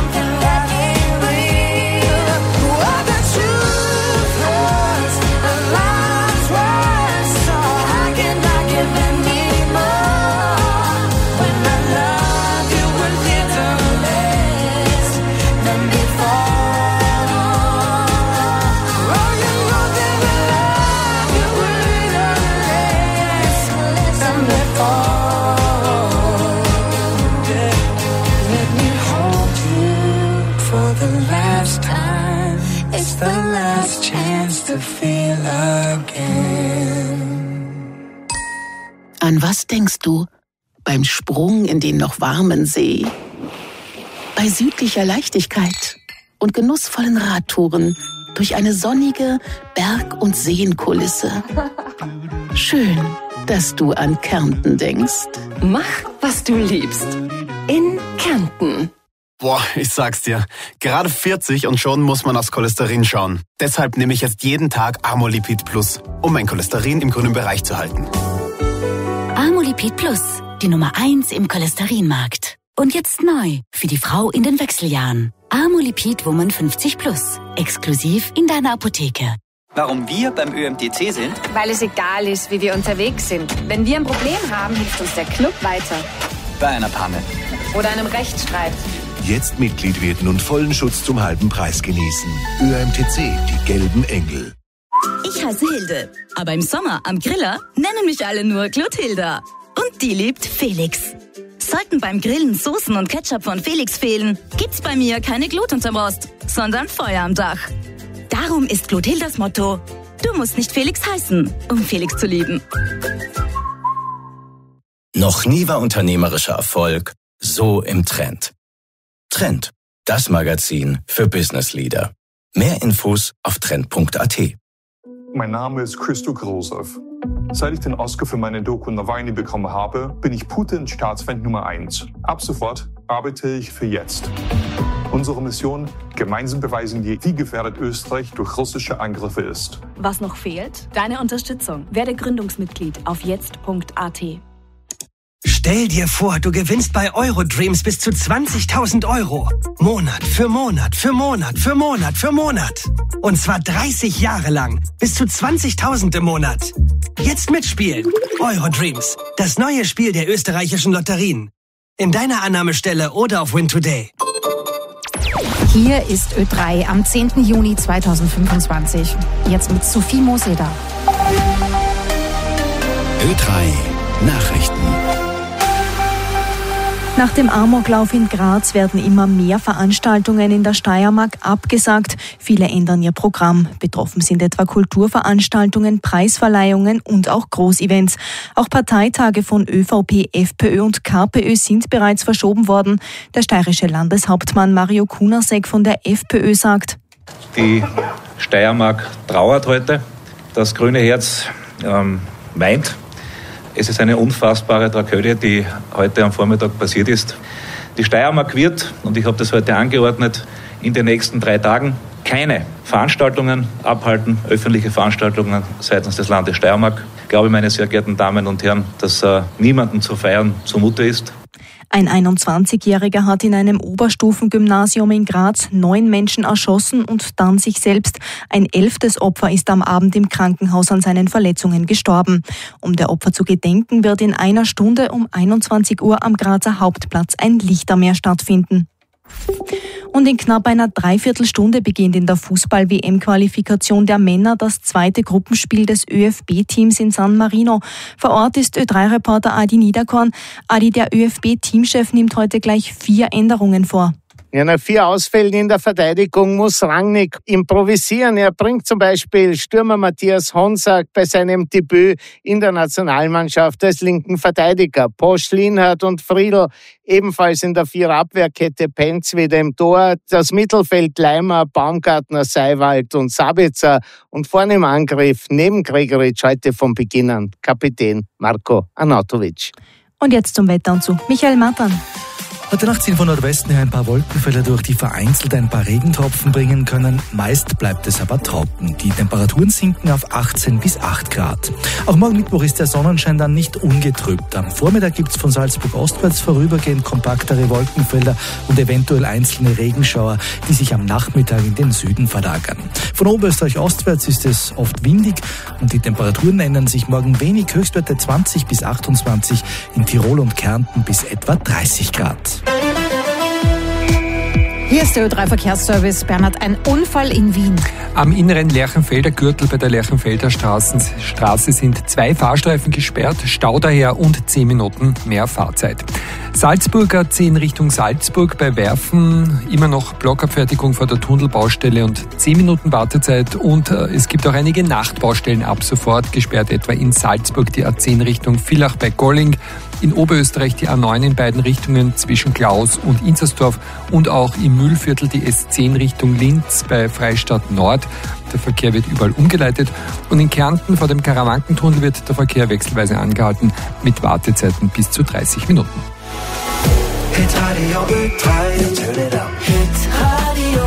to feel again. An was denkst du beim Sprung in den noch warmen See? Bei südlicher Leichtigkeit und genussvollen Radtouren durch eine sonnige Berg- und Seenkulisse. Schön, dass du an Kärnten denkst. Mach, was du liebst. In Kärnten. Boah, ich sag's dir, gerade 40 und schon muss man aufs Cholesterin schauen. Deshalb nehme ich jetzt jeden Tag Amolipid Plus, um mein Cholesterin im grünen Bereich zu halten. Amolipid Plus, die Nummer 1 im Cholesterinmarkt. Und jetzt neu für die Frau in den Wechseljahren. Amolipid Woman 50 Plus, exklusiv in deiner Apotheke. Warum wir beim ÖMTC sind? Weil es egal ist, wie wir unterwegs sind. Wenn wir ein Problem haben, hilft uns der Club weiter. Bei einer Panne. Oder einem Rechtsstreit. Jetzt Mitglied werden und vollen Schutz zum halben Preis genießen. ÖMTC, die gelben Engel. Ich heiße Hilde, aber im Sommer am Griller nennen mich alle nur Gluthilda. Und die liebt Felix. Sollten beim Grillen Soßen und Ketchup von Felix fehlen, gibt's bei mir keine Glut unterm Rost, sondern Feuer am Dach. Darum ist Gluthildas Motto: Du musst nicht Felix heißen, um Felix zu lieben. Noch nie war unternehmerischer Erfolg so im Trend. Trend, das Magazin für Business Leader. Mehr Infos auf trend.at. Mein Name ist Christo Grosov. Seit ich den Oscar für meine Doku Nawalny bekommen habe, bin ich Putins Staatsfeind Nummer 1. Ab sofort arbeite ich für Jetzt. Unsere Mission: gemeinsam beweisen wir, wie gefährdet Österreich durch russische Angriffe ist. Was noch fehlt? Deine Unterstützung. Werde Gründungsmitglied auf jetzt.at. Stell dir vor, du gewinnst bei Eurodreams bis zu 20.000 Euro. Monat für Monat für Monat für Monat für Monat. Und zwar 30 Jahre lang. Bis zu 20.000 im Monat. Jetzt mitspielen. Eurodreams. Das neue Spiel der österreichischen Lotterien. In deiner Annahmestelle oder auf Win Today. Hier ist Ö3 am 10. Juni 2025. Jetzt mit Sophie Moseder. Ö3 Nachrichten. Nach dem Amoklauf in Graz werden immer mehr Veranstaltungen in der Steiermark abgesagt. Viele ändern ihr Programm. Betroffen sind etwa Kulturveranstaltungen, Preisverleihungen und auch Großevents. Auch Parteitage von ÖVP, FPÖ und KPÖ sind bereits verschoben worden. Der steirische Landeshauptmann Mario Kunasek von der FPÖ sagt: Die Steiermark trauert heute. Das Grüne Herz weint. Es ist eine unfassbare Tragödie, die heute am Vormittag passiert ist. Die Steiermark wird, und ich habe das heute angeordnet, in den nächsten 3 Tagen keine Veranstaltungen abhalten, öffentliche Veranstaltungen seitens des Landes Steiermark. Ich glaube, meine sehr geehrten Damen und Herren, dass niemandem zu feiern zumute ist. Ein 21-Jähriger hat in einem Oberstufengymnasium in Graz 9 Menschen erschossen und dann sich selbst. Ein 11. Opfer ist am Abend im Krankenhaus an seinen Verletzungen gestorben. Um der Opfer zu gedenken, wird in einer Stunde um 21 Uhr am Grazer Hauptplatz ein Lichtermeer stattfinden. Und in knapp einer Dreiviertelstunde beginnt in der Fußball-WM-Qualifikation der Männer das zweite Gruppenspiel des ÖFB-Teams in San Marino. Vor Ort ist Ö3-Reporter Adi Niederkorn. Adi, der ÖFB-Teamchef nimmt heute gleich 4 Änderungen vor. Ja, nach 4 Ausfällen in der Verteidigung muss Rangnick improvisieren. Er bringt zum Beispiel Stürmer Matthias Honsack bei seinem Debüt in der Nationalmannschaft als linken Verteidiger. Posch, Lienhardt und Friedl ebenfalls in der 4er-Abwehrkette, Penz wieder im Tor. Das Mittelfeld Leimer, Baumgartner, Seiwald und Sabitzer. Und vorne im Angriff neben Gregoritsch heute von Beginn an Kapitän Marko Arnautovic. Und jetzt zum Wetter und zu Michael Matan. Heute Nacht ziehen von Nordwesten her ein paar Wolkenfelder durch, die vereinzelt ein paar Regentropfen bringen können. Meist bleibt es aber trocken. Die Temperaturen sinken auf 18 bis 8 Grad. Auch morgen Mittwoch ist der Sonnenschein dann nicht ungetrübt. Am Vormittag gibt es von Salzburg ostwärts vorübergehend kompaktere Wolkenfelder und eventuell einzelne Regenschauer, die sich am Nachmittag in den Süden verlagern. Von Oberösterreich ostwärts ist es oft windig und die Temperaturen ändern sich morgen wenig. Höchstwerte 20 bis 28, in Tirol und Kärnten bis etwa 30 Grad. Hier ist der Ö3-Verkehrsservice. Bernhard, ein Unfall in Wien. Am inneren Lerchenfelder Gürtel bei der Lerchenfelder Straße sind 2 Fahrstreifen gesperrt, Stau daher und 10 Minuten mehr Fahrzeit. Salzburger 10 Richtung Salzburg bei Werfen, immer noch Blockabfertigung vor der Tunnelbaustelle und 10 Minuten Wartezeit. Und es gibt auch einige Nachtbaustellen ab sofort, gesperrt etwa in Salzburg die A10 Richtung Villach bei Golling, in Oberösterreich die A9 in beiden Richtungen zwischen Klaus und Inzersdorf und auch im Mühlviertel die S10 Richtung Linz bei Freistadt Nord. Der Verkehr wird überall umgeleitet und in Kärnten vor dem Karawankentunnel wird der Verkehr wechselweise angehalten mit Wartezeiten bis zu 30 Minuten. Hitradio Ö3, turn it up. Hitradio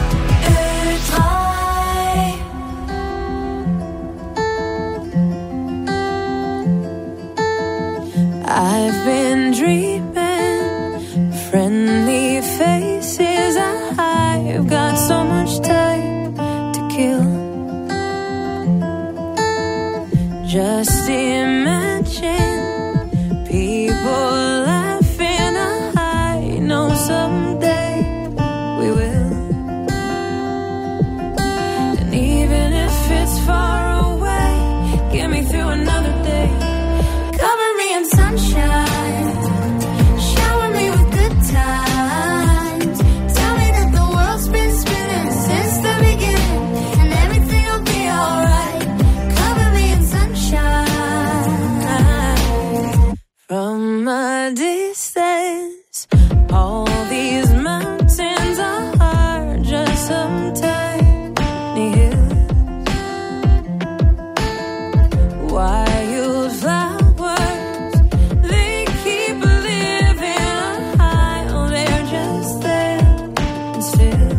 Ö3. I've been dreaming, friendly faces. I've got so much time to kill. Just imagine people laughing. I know someday we will. And even if it's far away, get me through another day. Cover me in sunshine, shower me with good times. Tell me that the world's been spinning since the beginning, and everything will be alright. Cover me in sunshine. From a distance, all these mountains are just some tiny hills. Wild flowers, they keep living high. Oh, they're just there and still.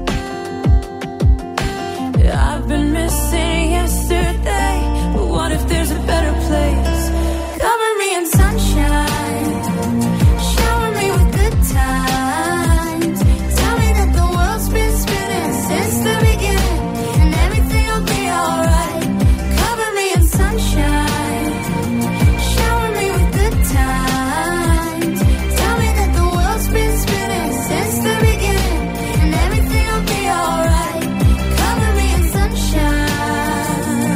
I've been missing yesterday, but what if there's a better place? Cover me in sunshine, shower me with good times. Tell me that the world's been spinning since the beginning, and everything will be alright. Cover me in sunshine, shower me with good times. Tell me that the world's been spinning since the beginning, and everything will be alright. Cover me in sunshine.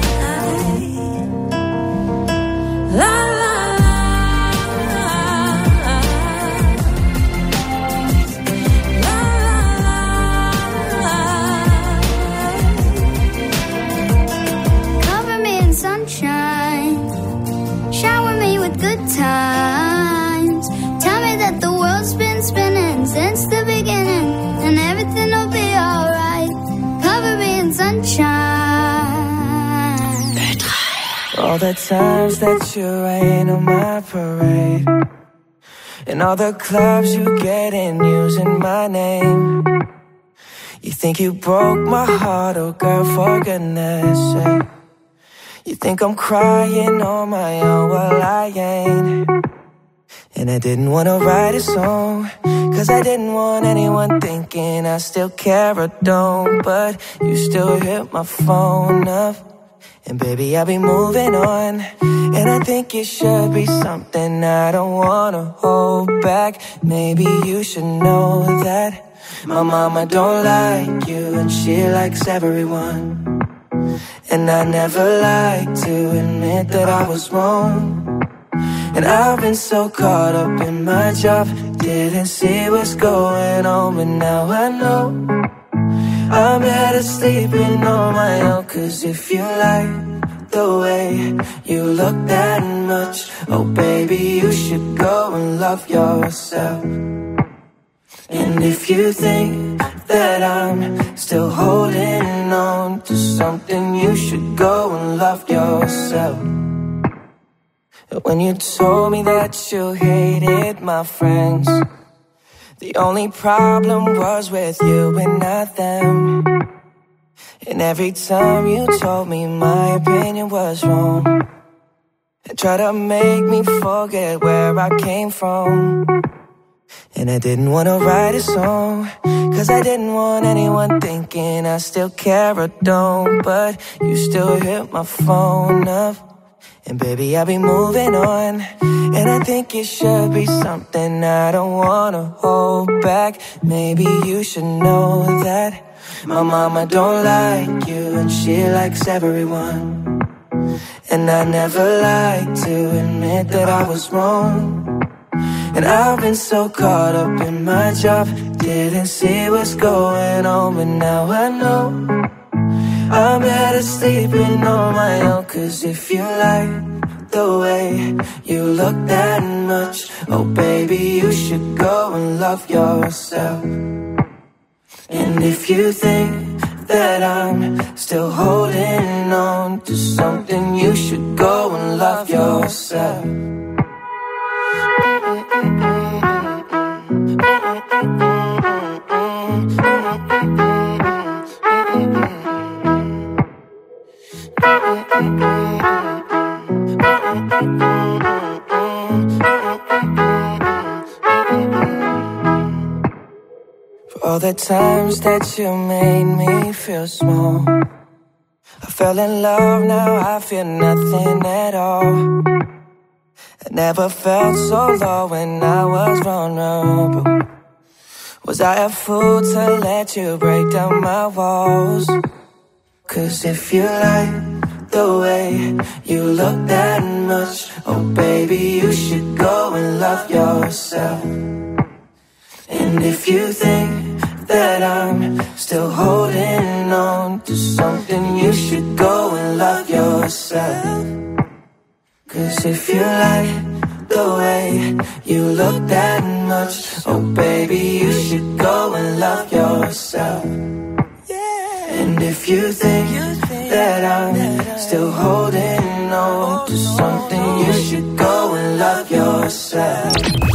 La la la. La la la. Cover me in sunshine, shower me with good times. Tell me that the world's been spinning since the beginning, and everything will be alright. Cover me in sunshine. All the times that you rain on my parade, and all the clubs you get in using my name. You think you broke my heart, oh girl, for goodness sake. You think I'm crying on my own, well I ain't. And I didn't wanna write a song, cause I didn't want anyone thinking I still care or don't. But you still hit my phone up, and baby I'll be moving on. And I think it should be something I don't wanna hold back. Maybe you should know that my mama don't like you, and she likes everyone. And I never like to admit that I was wrong. And I've been so caught up in my job, didn't see what's going on. But now I know I'm better sleeping on my own. Cause if you like the way you look that much, oh baby, you should go and love yourself. And if you think that I'm still holding on to something, you should go and love yourself. When you told me that you hated my friends, the only problem was with you and not them. And every time you told me my opinion was wrong, and tried to make me forget where I came from. And I didn't wanna write a song, cause I didn't want anyone thinking I still care or don't. But you still hit my phone up, And baby, I'll be moving on. And I think it should be something I don't wanna hold back. Maybe you should know that my mama don't like you and she likes everyone. And I never like to admit that I was wrong. And I've been so caught up in my job, didn't see what's going on, but now I know I'm better sleeping on my own. Cause if you like the way you look that much, oh baby, you should go and love yourself. And if you think that I'm still holding on to something, you should go and love yourself. For all the times that you made me feel small, I fell in love, now I feel nothing at all. I never felt so low when I was vulnerable. Was I a fool to let you break down my walls? Cause if you like the way you look that much, oh baby, you should go and love yourself. And if you think that I'm still holding on to something, you should go and love yourself. Cause if you like the way you look that much, oh baby, you should go and love yourself. And if you think that I'm still holding on to something, you should go and love yourself.